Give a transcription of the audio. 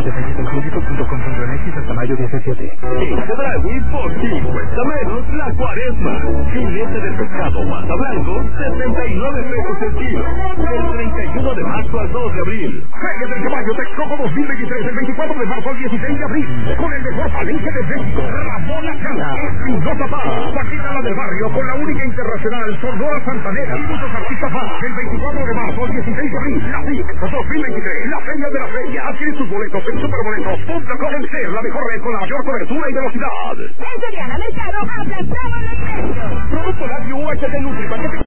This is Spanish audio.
Detalles en Júbito.com.mx hasta mayo 17. En Chedraui, por ti cuesta menos la cuaresma. Filete de pescado masa blanco, 79 pesos el kilo. Del 31 de marzo al 2 de abril. Feria del Caballo Texcoco 2023, del 24 de marzo al 16 de abril. Con el mejor palenque de México, Ramón Acala, Espinosa Paz, Paquita la del Barrio, con la única internacional Sonora Santanera y muchos artistas más. Del 24 de marzo al 16 de abril, la FIC 2023, la Feria de la Feria. Adquiere tus boletos en superboletos.com. Ser la mejor red con la mayor cobertura y velocidad. En Soriana Mercado, aplastamos los precios. Producto Labio UHD Nutri, paquete